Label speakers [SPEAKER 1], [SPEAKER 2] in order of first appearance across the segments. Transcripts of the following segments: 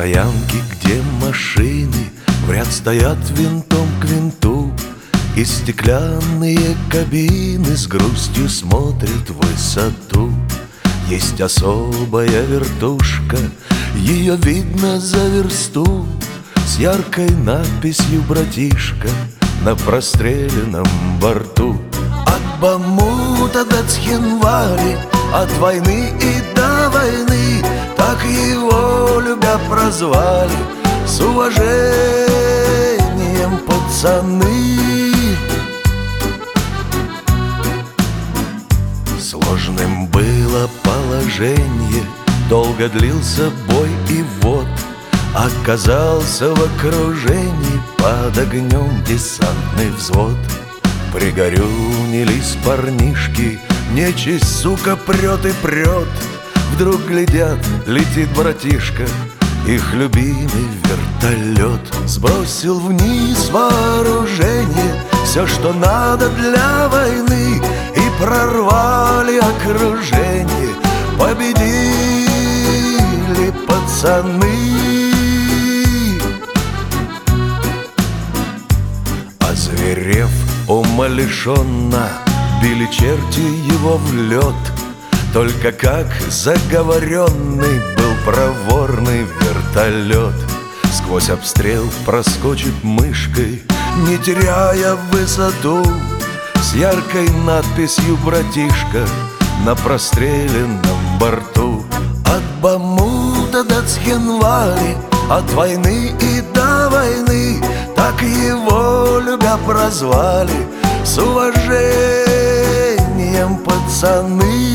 [SPEAKER 1] стоянке, где машины в ряд стоят винтом к винту, и стеклянные кабины с грустью смотрят в высоту. Есть особая вертушка, ее видно за версту, с яркой надписью «Братишка» на простреленном борту. От Бамута до Цхинвали, от войны и до войны, так его любя прозвали с уважением пацаны. Сложным было положение, долго длился бой, и вот оказался в окружении под огнем десантный взвод. Пригорюнились парнишки, нечисть, сука, прет и прет. Вдруг глядят, летит братишка, их любимый вертолет. Сбросил вниз вооружение, все, что надо для войны, и прорвали окружение, победили пацаны. Озверев умалишенно, били черти его в лед. Только как заговоренный был проворный вертолет, сквозь обстрел проскочит мышкой, не теряя высоту, с яркой надписью «Братишка» на простреленном борту. От Бамута до Цхинвали, от войны и до войны, так его любя прозвали с уважением пацаны.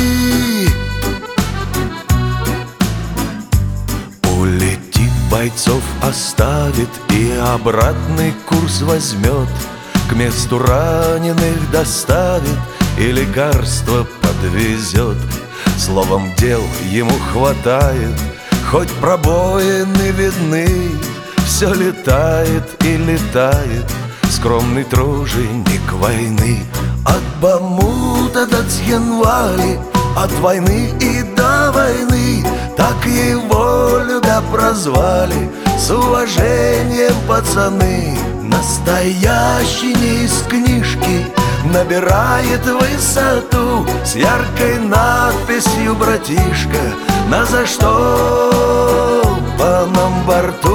[SPEAKER 1] Улетит, бойцов оставит и обратный курс возьмет, к месту раненых доставит и лекарства подвезет. Словом, дел ему хватает, хоть пробоины видны, все летает и летает скромный труженик войны. От Бамута до Цхинвали, от войны и до войны, так его любя прозвали с уважением пацаны. Настоящий не из книжки, набирает высоту, с яркой надписью «Братишка» на заштопанном борту.